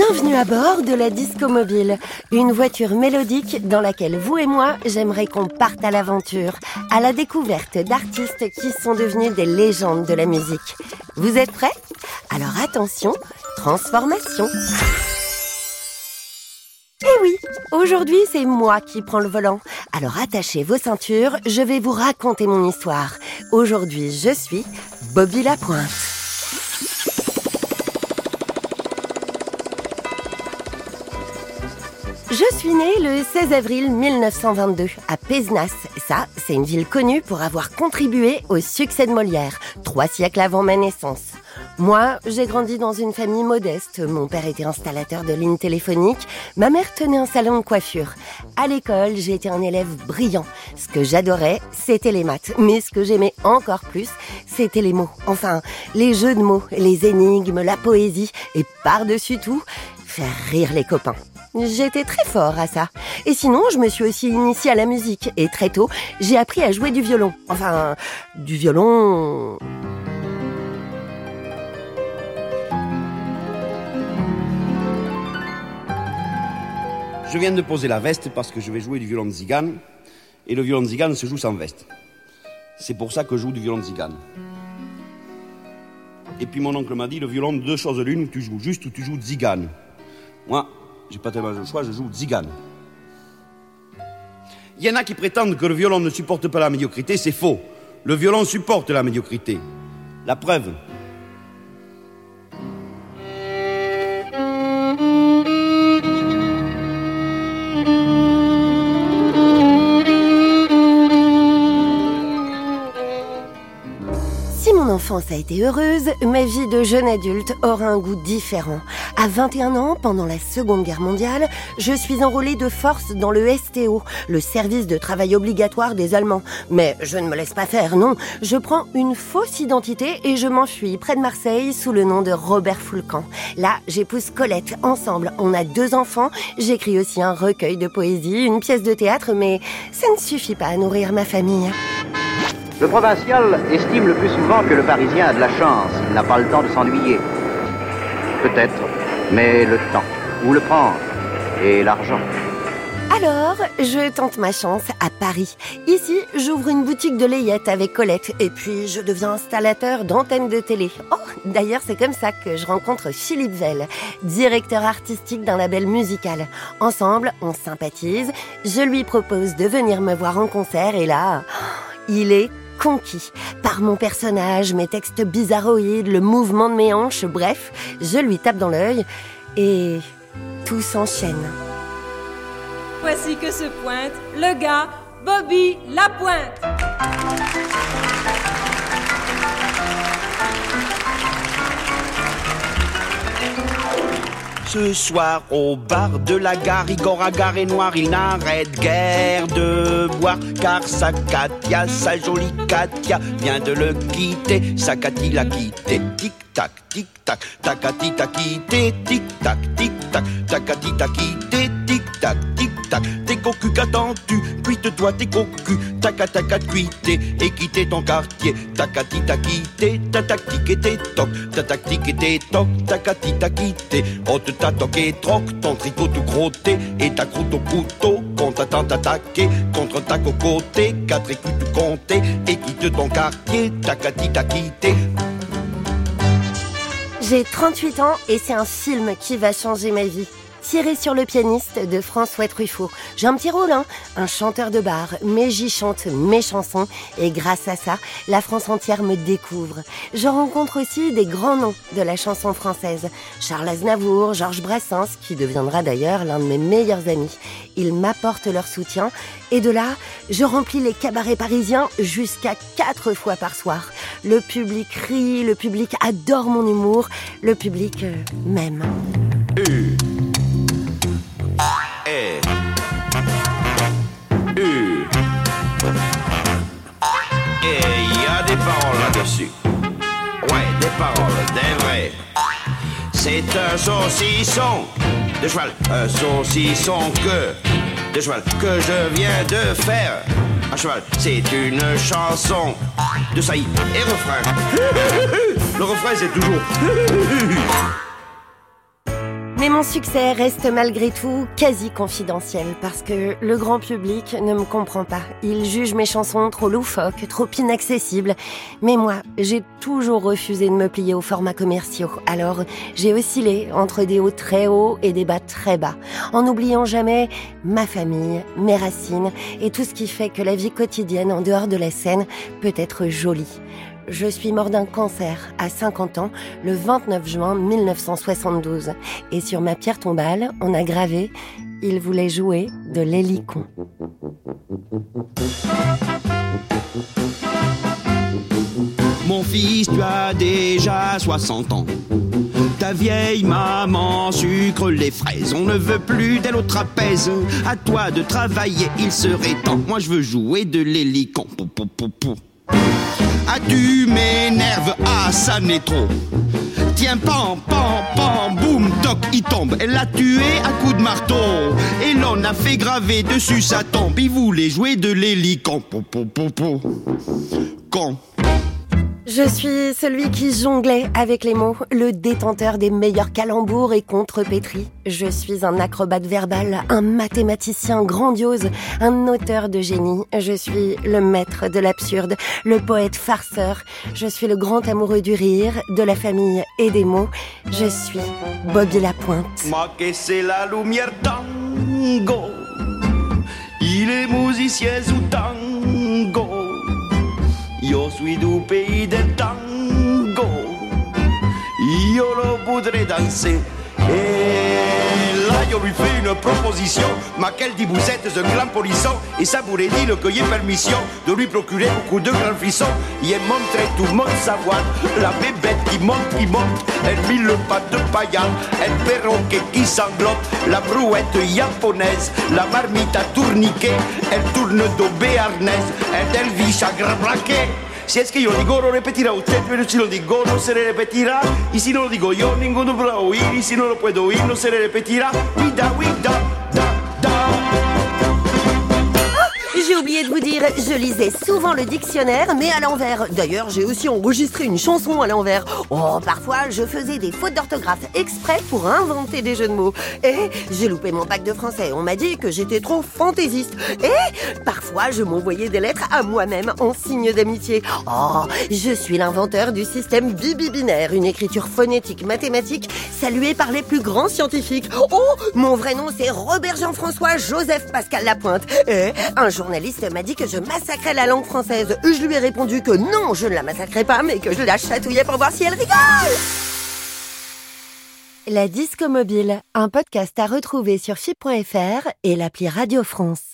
Bienvenue à bord de la Disco Mobile, une voiture mélodique dans laquelle vous et moi, j'aimerais qu'on parte à l'aventure, à la découverte d'artistes qui sont devenus des légendes de la musique. Vous êtes prêts ? Alors attention, transformation. Eh oui, aujourd'hui c'est moi qui prends le volant. Alors attachez vos ceintures, je vais vous raconter mon histoire. Aujourd'hui je suis Bobby Lapointe. Je suis née le 16 avril 1922 à Pézenas. Ça, c'est une ville connue pour avoir contribué au succès de Molière, 3 siècles avant ma naissance. Moi, j'ai grandi dans une famille modeste. Mon père était installateur de lignes téléphoniques. Ma mère tenait un salon de coiffure. À l'école, j'ai été un élève brillant. Ce que j'adorais, c'était les maths. Mais ce que j'aimais encore plus, c'était les mots. Enfin, les jeux de mots, les énigmes, la poésie. Et par-dessus tout, faire rire les copains. J'étais très fort à ça. Et sinon, je me suis aussi initiée à la musique. Et très tôt, j'ai appris à jouer du violon. Enfin, du violon... Je viens de poser la veste parce que je vais jouer du violon de zigane. Et le violon de zigane se joue sans veste. C'est pour ça que je joue du violon de zigane. Et puis mon oncle m'a dit, le violon, 2 choses l'une, ou tu joues juste ou tu joues de zigane. Moi, j'ai pas tellement le choix, je joue de zigane. Il y en a qui prétendent que le violon ne supporte pas la médiocrité, c'est faux. Le violon supporte la médiocrité. La preuve. Si mon enfance a été heureuse, ma vie de jeune adulte aura un goût différent. À 21 ans, pendant la Seconde Guerre mondiale, je suis enrôlée de force dans le STO, le service de travail obligatoire des Allemands. Mais je ne me laisse pas faire, non. Je prends une fausse identité et je m'enfuis près de Marseille sous le nom de Robert Foulcan. Là, j'épouse Colette. Ensemble, on a 2 enfants. J'écris aussi un recueil de poésie, une pièce de théâtre, mais ça ne suffit pas à nourrir ma famille. Le provincial estime le plus souvent que le Parisien a de la chance. Il n'a pas le temps de s'ennuyer. Peut-être, mais le temps, où le prendre, et l'argent. Alors, je tente ma chance à Paris. Ici, j'ouvre une boutique de layette avec Colette et puis je deviens installateur d'antennes de télé. Oh, d'ailleurs, c'est comme ça que je rencontre Philippe Vell, directeur artistique d'un label musical. Ensemble, on sympathise, je lui propose de venir me voir en concert et là, il est conquis par mon personnage, mes textes bizarroïdes, le mouvement de mes hanches, bref, je lui tape dans l'œil et tout s'enchaîne. Voici que se pointe le gars Bobby Lapointe. Ce soir au bar de la gare, Igor Agar est noir, il n'arrête guère de boire. Car sa Katia, sa jolie Katia, vient de le quitter. Sa Katia l'a quitté, tic-tac, tic-tac. Ta Katia t'a quitté, tic-tac, tic-tac. Ta Katia t'a quitté, tic-tac, tic-tac. T'es cocu, qu'attends-tu? Cuite-toi tes cocus. Ta Katia t'a quitté et quitté ton quartier. Ta Katia t'a quitté, ta tactique était toc. Ta tactique était toc, ta Katia t'a quitté. On te t'a toqué troc, ton tricot tout crotté. Et ta croûte au couteau, qu'on t'attend t'attaquer. Contre ta cocoté, 4 écus tout compté. Et quitte ton quartier, ta Katia t'a quitté. J'ai 38 ans et c'est un film qui va changer ma vie. Tiré sur le pianiste de François Truffaut. J'ai un petit rôle, un chanteur de bar, mais j'y chante mes chansons et grâce à ça, la France entière me découvre. Je rencontre aussi des grands noms de la chanson française. Charles Aznavour, Georges Brassens, qui deviendra d'ailleurs l'un de mes meilleurs amis. Ils m'apportent leur soutien et de là, je remplis les cabarets parisiens jusqu'à 4 fois par soir. Le public rit, le public adore mon humour, le public m'aime. Et il y a des paroles là-dessus. Ouais, des paroles, des vrais. C'est un saucisson de cheval, un saucisson de cheval que je viens de faire. Un cheval, c'est une chanson de saillie et refrain. Le refrain, c'est toujours. Mais Mon succès reste malgré tout quasi confidentiel parce que le grand public ne me comprend pas. Il juge mes chansons trop loufoques, trop inaccessibles. Mais moi, j'ai toujours refusé de me plier aux formats commerciaux. Alors, j'ai oscillé entre des hauts très hauts et des bas très bas, en n'oubliant jamais ma famille, mes racines et tout ce qui fait que la vie quotidienne en dehors de la scène peut être jolie. Je suis mort d'un cancer à 50 ans, le 29 juin 1972. Et sur ma pierre tombale, on a gravé « Il voulait jouer de l'hélicon ». Mon fils, tu as déjà 60 ans. Ta vieille maman sucre les fraises. On ne veut plus d'elle au trapèze. À toi de travailler, il serait temps. Moi, je veux jouer de l'hélicon. Pou, pou, pou, pou. Ah, tu m'énerves, ah, ça n'est trop. Tiens, pam, pam, pam, boum, toc, il tombe. Elle l'a tué à coups de marteau. Et l'on a fait graver dessus sa tombe. Il voulait jouer de l'hélicon. Pou, pou, pou, pou. Con. Je suis celui qui jonglait avec les mots, le détenteur des meilleurs calembours et contrepétris. Je suis un acrobate verbal, un mathématicien grandiose, un auteur de génie. Je suis le maître de l'absurde, le poète farceur. Je suis le grand amoureux du rire, de la famille et des mots. Je suis Bobby Lapointe. Ma que c'est la lumière tango. Il est musicien ou tango. Io suis du pays del tango, io lo voudrais danser. Et là, je lui fais une proposition, ma qu'elle dit vous êtes un grand polisson, et ça voudrait dire qu'il y ait permission de lui procurer beaucoup de grands frissons. Il est montré tout le monde savoir, la bébête qui monte, elle mit le pas de paillat, elle perroquet qui sanglote, la brouette japonaise, la marmite à tourniquet, elle tourne do béarnaise, elle vit à grand plaquet. Si es que yo digo lo repetirá usted, pero si lo digo no se le repetirá. Y si no lo digo yo, ninguno podrá oír. Y si no lo puedo oír, no se le repetirá. Wida, wida, da, da. J'ai oublié de vous dire, je lisais souvent le dictionnaire, mais à l'envers. D'ailleurs, j'ai aussi enregistré une chanson à l'envers. Oh, parfois, je faisais des fautes d'orthographe exprès pour inventer des jeux de mots. Et j'ai loupé mon bac de français. On m'a dit que j'étais trop fantaisiste. Et parfois, je m'envoyais des lettres à moi-même en signe d'amitié. Oh, je suis l'inventeur du système bibinaire, une écriture phonétique mathématique saluée par les plus grands scientifiques. Oh, mon vrai nom, c'est Robert Jean-François Joseph Pascal Lapointe. Et un journaliste m'a dit que je massacrais la langue française. Je lui ai répondu que non, je ne la massacrais pas, mais que je la chatouillais pour voir si elle rigole. La Disco Mobile, un podcast à retrouver sur FIP.fr et l'appli Radio France.